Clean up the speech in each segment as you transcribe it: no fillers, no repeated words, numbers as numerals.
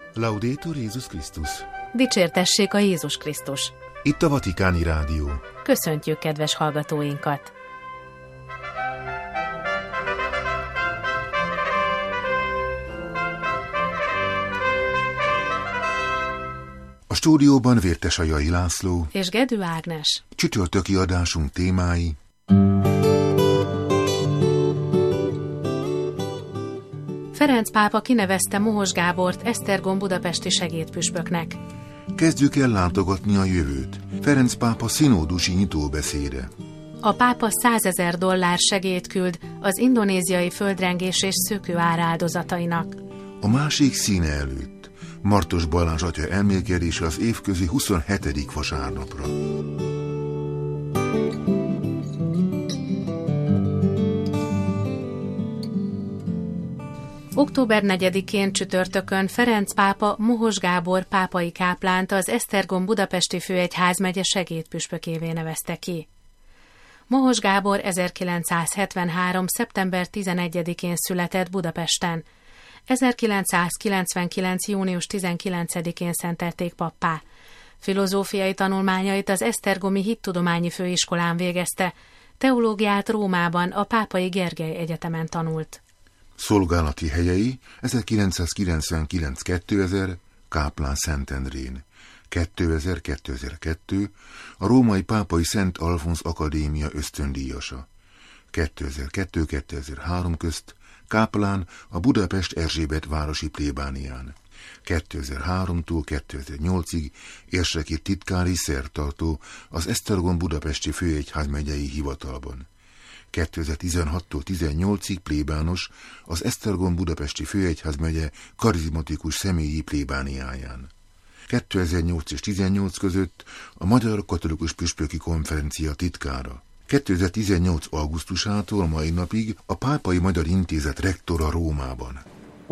Laudetur Jézus Krisztus! Dicsértessék a Jézus Krisztus! Itt a Vatikáni Rádió. Köszöntjük kedves hallgatóinkat! A stúdióban Vértesajai László és Gedő Ágnes. Csütörtöki adásunk témái: Ferenc pápa kinevezte Mohos Gábort Esztergom budapesti segédpüspöknek. Kezdjük el látogatni a jövőt. Ferenc pápa szinódusi nyitóbeszéde. A pápa $100,000 segélyt küld az indonéziai földrengés és szökőár áldozatainak. A másik színe előtt Martos Balázs atya elmélkedése az évközi 27. vasárnapra. Október 4-én csütörtökön Ferenc pápa Mohos Gábor pápai káplánt az Esztergom budapesti főegyházmegye segédpüspökévé nevezte ki. Mohos Gábor 1973. szeptember 11-én született Budapesten. 1999. június 19-én szentelték pappá. Filozófiai tanulmányait az Esztergomi Hittudományi Főiskolán végezte, teológiát Rómában a Pápai Gergely Egyetemen tanult. Szolgálati helyei 1999-2000 Káplán Szentendrén, 2000-2002 a Római Pápai Szent Alfonz Akadémia ösztöndíjasa, 2002-2003 közt káplán a Budapest Erzsébet városi plébánián, 2003-tól 2008-ig érseki titkári szertartó az Esztergom budapesti főegyházmegyei hivatalban, 2016-tól 18-ig plébános az Esztergom budapesti főegyházmegye karizmatikus személyi plébániáján. 2008 és 18 között a Magyar Katolikus Püspöki Konferencia titkára. 2018. augusztusától mai napig a Pápai Magyar Intézet rektora Rómában.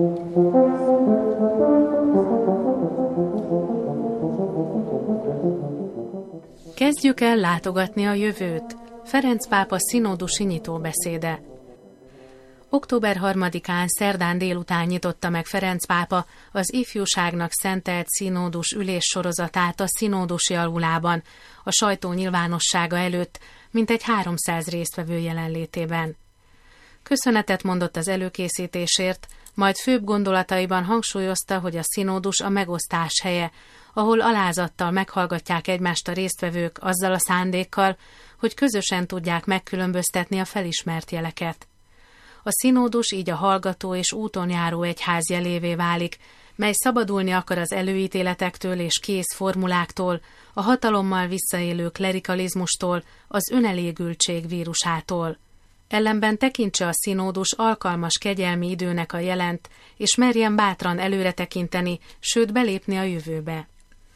Kezdjük el látogatni a jövőt. Ferenc pápa szinódusi nyitóbeszéde. Október 3-án szerdán délután nyitotta meg Ferenc pápa az ifjúságnak szentelt színódus üléssorozatát a színódusi aulában, a sajtó nyilvánossága előtt, mintegy 300 résztvevő jelenlétében. Köszönetet mondott az előkészítésért, majd főbb gondolataiban hangsúlyozta, hogy a színódus a megosztás helye, ahol alázattal meghallgatják egymást a résztvevők azzal a szándékkal, hogy közösen tudják megkülönböztetni a felismert jeleket. A színódus így a hallgató és úton járó egyház jelévé válik, mely szabadulni akar az előítéletektől és kész formuláktól, a hatalommal visszaélő klerikalizmustól, az önelégültség vírusától. Ellenben tekintse a színódus alkalmas kegyelmi időnek a jelent, és merjen bátran előre tekinteni, sőt belépni a jövőbe.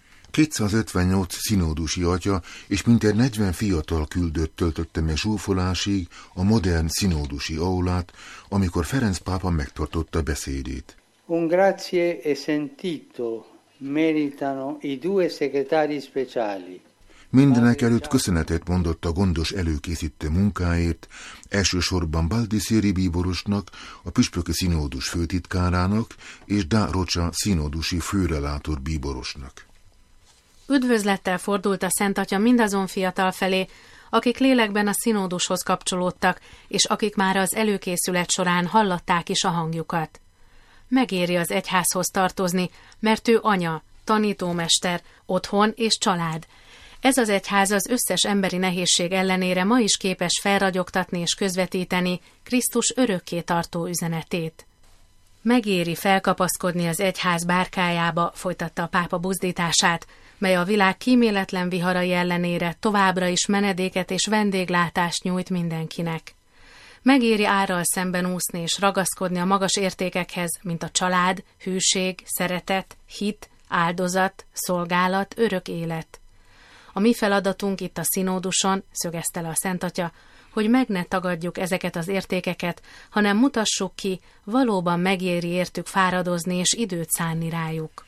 258 színódusi atya és mintegy 40 fiatal küldött töltötte meg zsúfolásig a modern színódusi aulát, amikor Ferenc pápa megtartotta beszédét. Un grazie e sentito meritano i due segretari speciali. Mindenek előtt köszönetet mondott a gondos előkészítő munkáért, elsősorban Baldisseri bíborosnak, a püspöki színódus főtitkárának és Da Rocha színódusi főrelátor bíborosnak. Üdvözlettel fordult a Szent Atya mindazon fiatal felé, akik lélekben a színódushoz kapcsolódtak, és akik már az előkészület során hallatták is a hangjukat. Megéri az egyházhoz tartozni, mert ő anya, tanítómester, otthon és család. Ez az egyház az összes emberi nehézség ellenére ma is képes felragyogtatni és közvetíteni Krisztus örökké tartó üzenetét. Megéri felkapaszkodni az egyház bárkájába, folytatta a pápa buzdítását, mely a világ kíméletlen viharai ellenére továbbra is menedéket és vendéglátást nyújt mindenkinek. Megéri árral szemben úszni és ragaszkodni a magas értékekhez, mint a család, hűség, szeretet, hit, áldozat, szolgálat, örök élet. A mi feladatunk itt a színóduson, szögezte le a Szent Atya, hogy meg ne tagadjuk ezeket az értékeket, hanem mutassuk ki, valóban megéri értük fáradozni és időt szánni rájuk.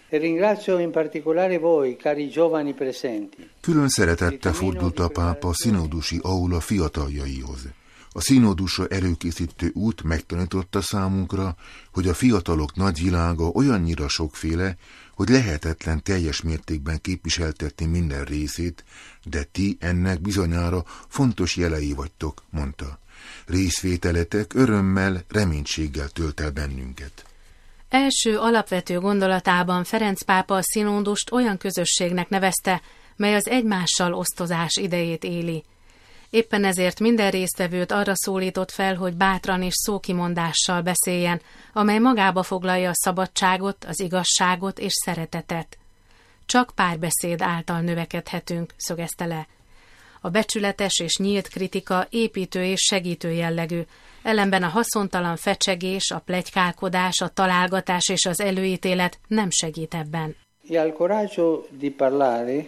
Külön szeretettel fordult a pápa a színódusi aula fiataljaihoz. A színódusra előkészítő út megtanította számunkra, hogy a fiatalok nagy világa olyannyira sokféle, hogy lehetetlen teljes mértékben képviseltetni minden részét, de ti ennek bizonyára fontos jelei vagytok, mondta. Részvételetek örömmel, reménységgel tölt el bennünket. Első alapvető gondolatában Ferenc pápa a színódust olyan közösségnek nevezte, mely az egymással osztozás idejét éli. Éppen ezért minden résztvevőt arra szólított fel, hogy bátran és szókimondással beszéljen, amely magába foglalja a szabadságot, az igazságot és szeretetet. Csak párbeszéd által növekedhetünk, szögezte le. A becsületes és nyílt kritika építő és segítő jellegű, ellenben a haszontalan fecsegés, a pletykálkodás, a találgatás és az előítélet nem segít ebben. E al coraggio di parlare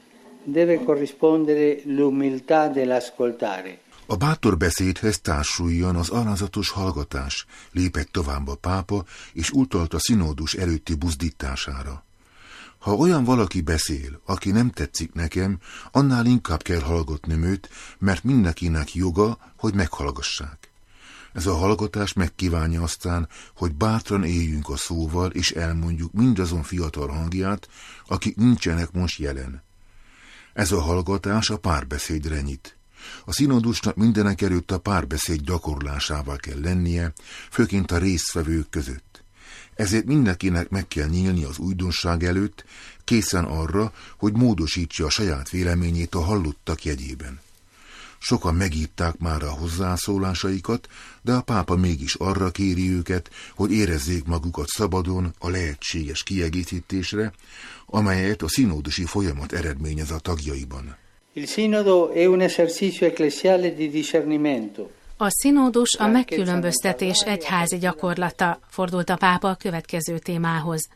deve corrispondere l'umiltà dell'ascoltare. A bátor beszédhez társuljon az alázatos hallgatás, lépett tovább a pápa, és utalt a színódus előtti buzdítására. Ha olyan valaki beszél, aki nem tetszik nekem, annál inkább kell hallgatnom őt, mert mindenkinek joga, hogy meghallgassák. Ez a hallgatás megkívánja aztán, hogy bátran éljünk a szóval, és elmondjuk mindazon fiatal hangját, akik nincsenek most jelen. Ez a hallgatás a párbeszédre nyit. A színódusnak mindenekelőtt a párbeszéd gyakorlásával kell lennie, főként a résztvevők között. Ezért mindenkinek meg kell nyílni az újdonság előtt, készen arra, hogy módosítsa a saját véleményét a hallottak jegyében. Sokan megírták már a hozzászólásaikat, de a pápa mégis arra kéri őket, hogy érezzék magukat szabadon a lehetséges kiegészítésre, amelyet a színódusi folyamat eredményez a tagjaiban. Il sinodo è un esercizio ecclesiale di discernimento. A színódus a megkülönböztetés egyházi gyakorlata, fordult a pápa a következő témához.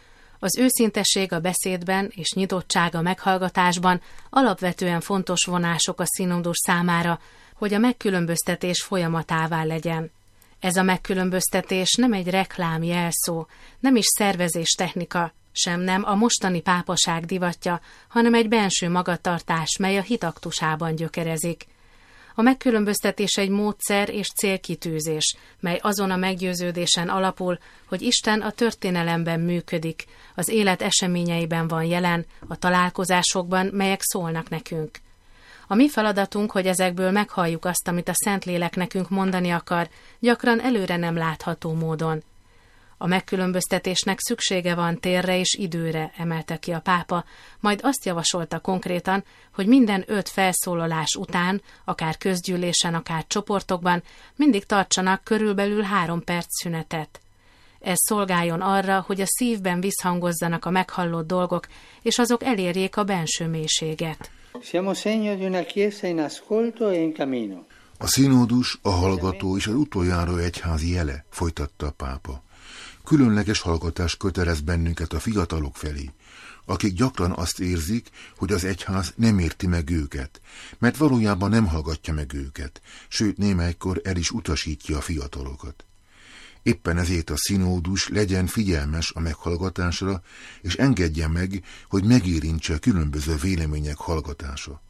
Az őszintesség a beszédben és nyitottság a meghallgatásban alapvetően fontos vonások a színódus számára, hogy a megkülönböztetés folyamatává legyen. Ez a megkülönböztetés nem egy reklám jelszó, nem is szervezéstechnika, sem nem a mostani pápaság divatja, hanem egy benső magatartás, mely a hitaktusában gyökerezik. A megkülönböztetés egy módszer és célkitűzés, mely azon a meggyőződésen alapul, hogy Isten a történelemben működik, az élet eseményeiben van jelen, a találkozásokban, melyek szólnak nekünk. A mi feladatunk, hogy ezekből meghalljuk azt, amit a Szentlélek nekünk mondani akar, gyakran előre nem látható módon. A megkülönböztetésnek szüksége van térre és időre, emelte ki a pápa, majd azt javasolta konkrétan, hogy minden 5 felszólalás után, akár közgyűlésen, akár csoportokban mindig tartsanak körülbelül 3 perc szünetet. Ez szolgáljon arra, hogy a szívben visszhangozzanak a meghallott dolgok, és azok elérjék a benső mélységet. Siamo segno di una chiesa in ascolto e in cammino. A színódus, a hallgató és az utoljára egyházi jele, folytatta a pápa. Különleges hallgatás kötelez bennünket a fiatalok felé, akik gyakran azt érzik, hogy az egyház nem érti meg őket, mert valójában nem hallgatja meg őket, sőt némelykor el is utasítja a fiatalokat. Éppen ezért a színódus legyen figyelmes a meghallgatásra, és engedje meg, hogy megérintse a különböző vélemények hallgatása.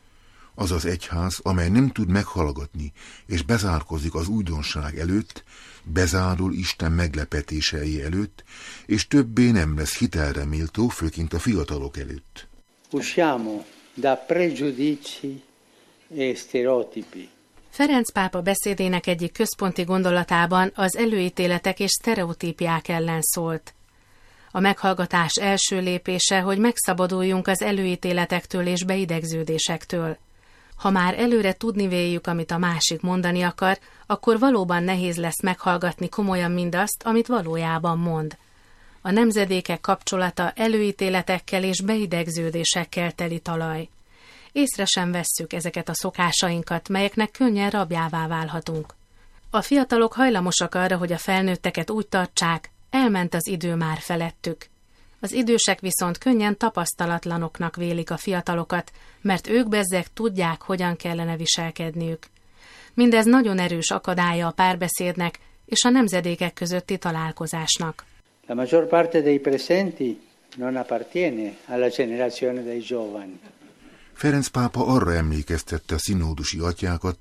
Az az egyház, amely nem tud meghallgatni, és bezárkozik az újdonság előtt, bezárul Isten meglepetései előtt, és többé nem lesz hitelre méltó, főként a fiatalok előtt. Usciamo da pregiudizi e stereotipi. Ferenc pápa beszédének egyik központi gondolatában az előítéletek és sztereotípiák ellen szólt. A meghallgatás első lépése, hogy megszabaduljunk az előítéletektől és beidegződésektől. Ha már előre tudni véljük, amit a másik mondani akar, akkor valóban nehéz lesz meghallgatni komolyan mindazt, amit valójában mond. A nemzedékek kapcsolata előítéletekkel és beidegződésekkel teli talaj. Észre sem vesszük ezeket a szokásainkat, melyeknek könnyen rabjává válhatunk. A fiatalok hajlamosak arra, hogy a felnőtteket úgy tartsák, elment az idő már felettük. Az idősek viszont könnyen tapasztalatlanoknak vélik a fiatalokat, mert ők bezzeg tudják, hogyan kellene viselkedniük. Mindez nagyon erős akadálya a párbeszédnek és a nemzedékek közötti találkozásnak. La maggior parte dei presenti non appartiene alla generazione dei giovani. Ferenc pápa arra emlékeztette a színódusi atyákat, hogy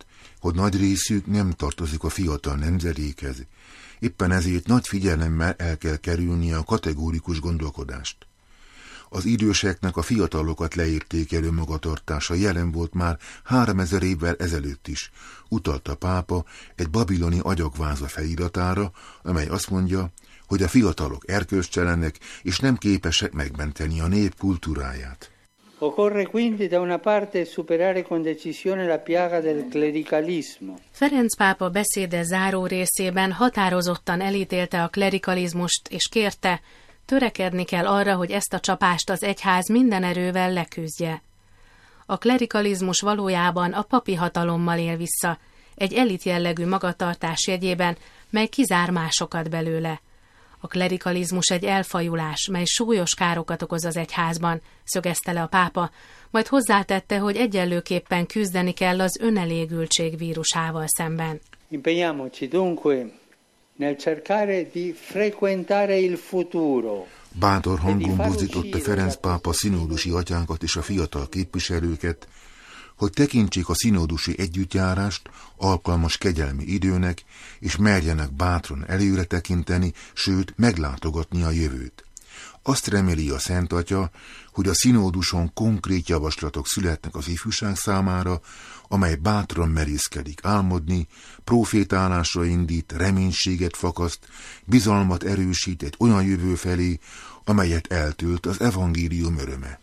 hogy nagy részük nem tartozik a fiatal nemzedékhez. Éppen ezért nagy figyelemmel el kell kerülni a kategórikus gondolkodást. Az időseknek a fiatalokat leértékelő magatartása jelen volt már 3000 évvel ezelőtt is, utalt a pápa egy babiloni agyagváza feliratára, amely azt mondja, hogy a fiatalok erkölcstelenek és nem képesek megmenteni a nép kultúráját. Occorre quindi da una parte superare con decisione la piaga del clericalismo. Ferenc pápa beszéde záró részében határozottan elítélte a klerikalizmust és kérte, törekedni kell arra, hogy ezt a csapást az egyház minden erővel leküzdje. A klerikalizmus valójában a papi hatalommal él vissza, egy elit jellegű magatartás jegyében, mely kizár másokat belőle. A klerikalizmus egy elfajulás, mely súlyos károkat okoz az egyházban, szögezte le a pápa, majd hozzátette, hogy egyenlőképpen küzdeni kell az önelégültség vírusával szemben. Impegniamoci dunque nel cercare di frequentare il futuro. Bátor hangon buzdította Ferenc pápa szinódusi atyánkat és a fiatal képviselőket, hogy tekintsék a szinódusi együttjárást alkalmas kegyelmi időnek, és merjenek bátran előre tekinteni, sőt meglátogatni a jövőt. Azt reméli a Szent Atya, hogy a szinóduson konkrét javaslatok születnek az ifjúság számára, amely bátran merészkedik álmodni, profétálásra indít, reménységet fakaszt, bizalmat erősít egy olyan jövő felé, amelyet eltölt az evangélium öröme.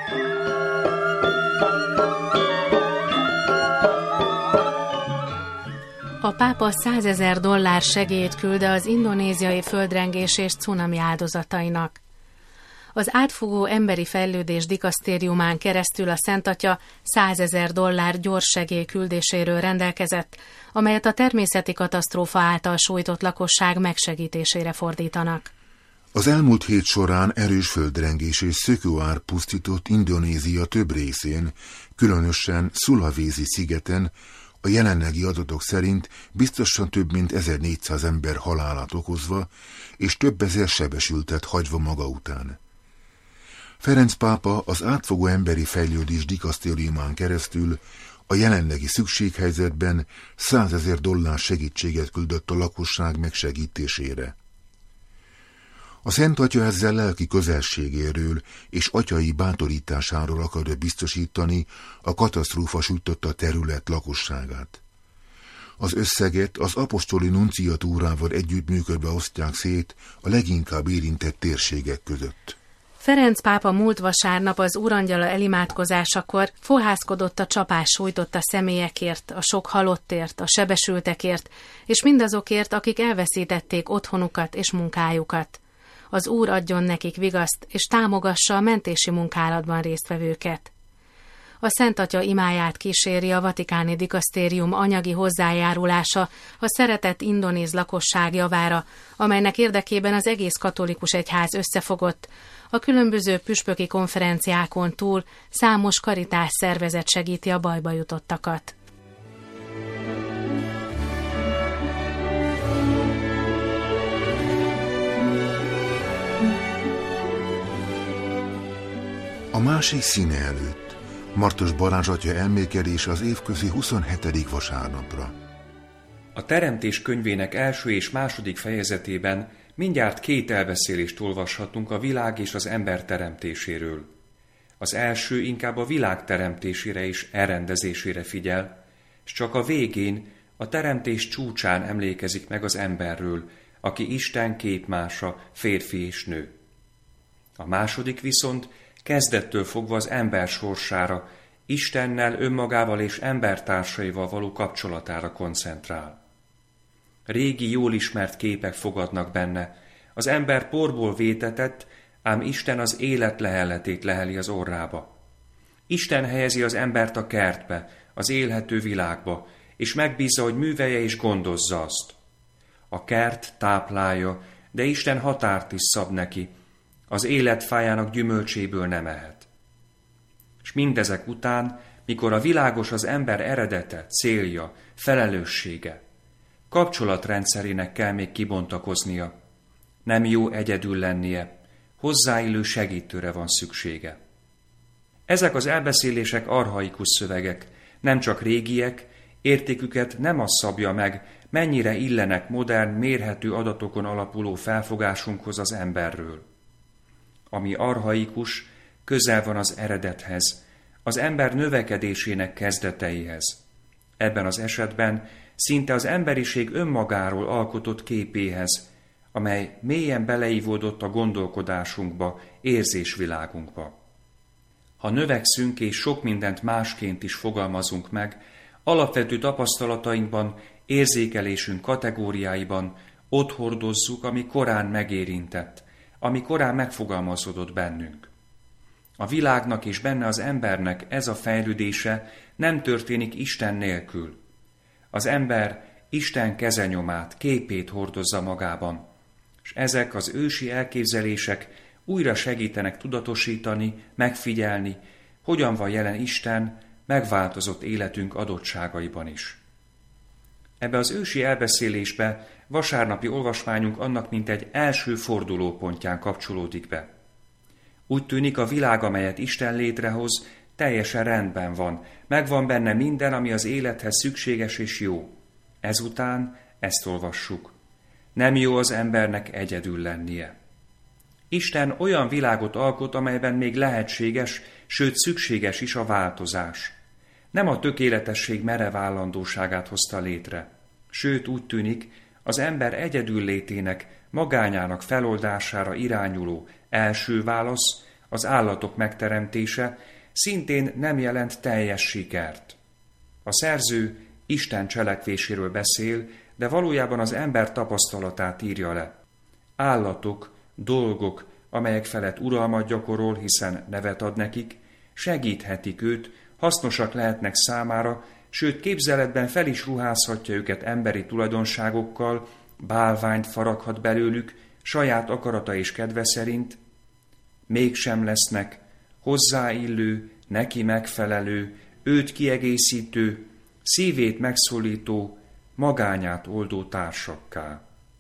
A pápa $100,000 segélyt küldte az indonéziai földrengés és cunami áldozatainak. Az átfogó emberi fejlődés dikasztériumán keresztül a Szent Atya $100,000 gyors segély küldéséről rendelkezett, amelyet a természeti katasztrófa által sújtott lakosság megsegítésére fordítanak. Az elmúlt hét során erős földrengés és szökőár pusztított Indonézia több részén, különösen Sulawesi szigeten, a jelenlegi adatok szerint biztosan több mint 1400 ember halálát okozva, és több ezer sebesültet hagyva maga után. Ferenc pápa az átfogó emberi fejlődés dikasztériumán keresztül a jelenlegi szükséghelyzetben $100,000 segítséget küldött a lakosság megsegítésére. A Szent Atya ezzel lelki közelségéről és atyai bátorításáról akarja biztosítani a katasztrófa sújtotta terület lakosságát. Az összeget az apostoli nunciatúrával együttműködve osztják szét a leginkább érintett térségek között. Ferenc pápa múlt vasárnap az Úrangyala elimádkozásakor fohászkodott a csapás sújtotta személyekért, a sok halottért, a sebesültekért, és mindazokért, akik elveszítették otthonukat és munkájukat. Az Úr adjon nekik vigaszt, és támogassa a mentési munkálatban résztvevőket. A Szent Atya imáját kíséri a vatikáni dikasztérium anyagi hozzájárulása a szeretett indonéz lakosság javára, amelynek érdekében az egész katolikus egyház összefogott, a különböző püspöki konferenciákon túl számos karitás szervezet segíti a bajba jutottakat. A másik színe előtt Martos Balázs atya elmélkedése az évközi 27. vasárnapra. A Teremtés könyvének első és második fejezetében mindjárt 2 elbeszélést olvashatunk a világ és az ember teremtéséről. Az első inkább a világ teremtésére és elrendezésére figyel, és csak a végén, a teremtés csúcsán emlékezik meg az emberről, aki Isten képmása, férfi és nő. A második viszont kezdettől fogva az ember sorsára, Istennel, önmagával és embertársaival való kapcsolatára koncentrál. Régi, jól ismert képek fogadnak benne, az ember porból vétetett, ám Isten az élet lehelletét leheli az orrába. Isten helyezi az embert a kertbe, az élhető világba, és megbízza, hogy művelje és gondozza azt. A kert táplálja, de Isten határt is szab neki, az életfájának gyümölcséből nem ehet. És mindezek után, mikor a világos az ember eredete, célja, felelőssége, kapcsolatrendszerének kell még kibontakoznia, nem jó egyedül lennie, hozzáillő segítőre van szüksége. Ezek az elbeszélések archaikus szövegek, nem csak régiek, Értéküket nem az szabja meg, mennyire illenek modern, mérhető adatokon alapuló felfogásunkhoz az emberről. Ami archaikus, közel van az eredethez, az ember növekedésének kezdeteihez. Ebben az esetben szinte az emberiség önmagáról alkotott képéhez, amely mélyen beleívódott a gondolkodásunkba, érzésvilágunkba. Ha növekszünk és sok mindent másként is fogalmazunk meg, alapvető tapasztalatainkban, érzékelésünk kategóriáiban ott hordozzuk, ami korán megérintett, ami korán megfogalmazódott bennünk. A világnak és benne az embernek ez a fejlődése nem történik Isten nélkül. Az ember Isten kezenyomát, képét hordozza magában, és ezek az ősi elképzelések újra segítenek tudatosítani, megfigyelni, hogyan van jelen Isten megváltozott életünk adottságaiban is. Ebbe az ősi elbeszélésbe vasárnapi olvasmányunk annak mint egy első fordulópontján kapcsolódik be. Úgy tűnik, a világ, amelyet Isten létrehoz, teljesen rendben van, megvan benne minden, ami az élethez szükséges és jó. Ezután ezt olvassuk. Nem jó az embernek egyedül lennie. Isten olyan világot alkot, amelyben még lehetséges, sőt szükséges is a változás. Nem a tökéletesség merev állandóságát hozta létre. Sőt, úgy tűnik, az ember egyedül létének, magányának feloldására irányuló első válasz, az állatok megteremtése, szintén nem jelent teljes sikert. A szerző Isten cselekvéséről beszél, de valójában az ember tapasztalatát írja le. Állatok, dolgok, amelyek felett uralmat gyakorol, hiszen nevet ad nekik, segíthetik őt, hasznosak lehetnek számára, sőt képzeletben fel is ruházhatja őket emberi tulajdonságokkal, bálványt faraghat belőlük, saját akarata és kedve szerint, mégsem lesznek hozzáillő, neki megfelelő, őt kiegészítő, szívét megszólító, magányát oldó társakká.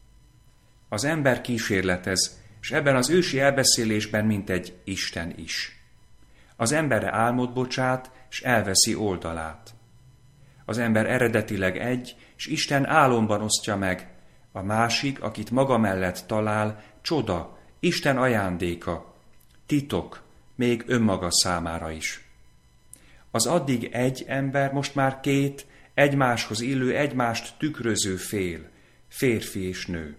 Az ember kísérletez, és ebben az ősi elbeszélésben mintegy Isten is. Az emberre álmot bocsát, és elveszi oldalát. Az ember eredetileg egy, és Isten álomban osztja meg, a másik, akit maga mellett talál, csoda, Isten ajándéka, titok, még önmaga számára is. Az addig egy ember most már két, egymáshoz illő, egymást tükröző fél, férfi és nő.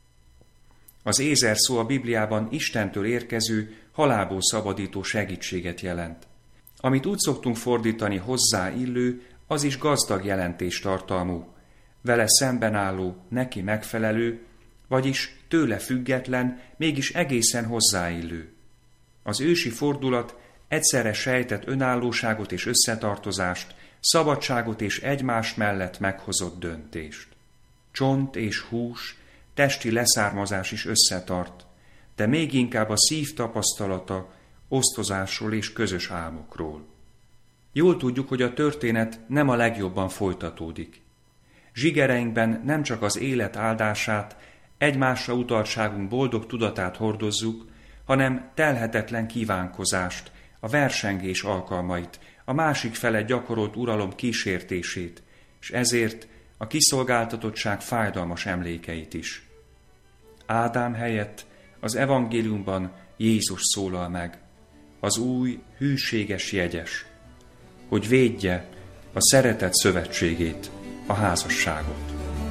Az ézer szó a Bibliában Istentől érkező, halálból szabadító segítséget jelent. Amit úgy szoktunk fordítani hozzáillő, az is gazdag jelentés tartalmú, vele szemben álló, neki megfelelő, vagyis tőle független, mégis egészen hozzáillő. Az ősi fordulat egyszerre sejtett önállóságot és összetartozást, szabadságot és egymás mellett meghozott döntést. Csont és hús, testi leszármazás is összetart, de még inkább a szív tapasztalata, osztozásról és közös álmokról. Jól tudjuk, hogy a történet nem a legjobban folytatódik. Zsigereinkben nem csak az élet áldását, egymásra utaltságunk boldog tudatát hordozzuk, hanem telhetetlen kívánkozást, a versengés alkalmait, a másik fele gyakorolt uralom kísértését, és ezért a kiszolgáltatottság fájdalmas emlékeit is. Ádám helyett az evangéliumban Jézus szólal meg, az új, hűséges jegyes, hogy védje a szeretet szövetségét, a házasságot.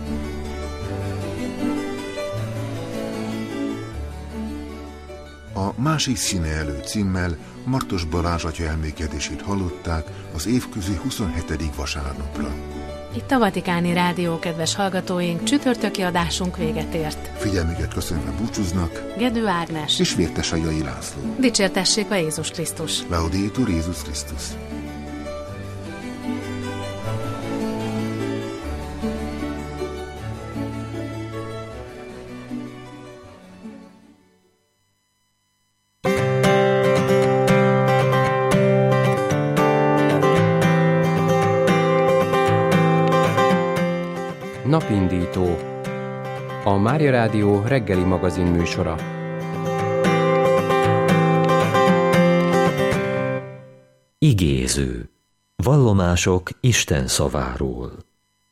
A Másik színe elő címmel Martos Balázs atya elmékedését hallották az évközi 27. vasárnapra. Itt a Vatikáni Rádió, kedves hallgatóink, csütörtöki adásunk véget ért. Figyelmüket köszönve búcsúznak Gedő Ágnes és Vértesajai László. Dicsértessék a Jézus Krisztus! Laudetur Jézus Krisztus! Napindító, a Mária Rádió reggeli magazin műsora. Igéző. Vallomások Isten szaváról.